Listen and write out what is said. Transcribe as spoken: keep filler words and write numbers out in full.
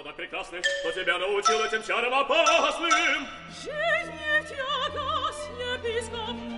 Что так прекрасны, кто тебя научил этим чарам опасным? Жизнь не тягостный епископ,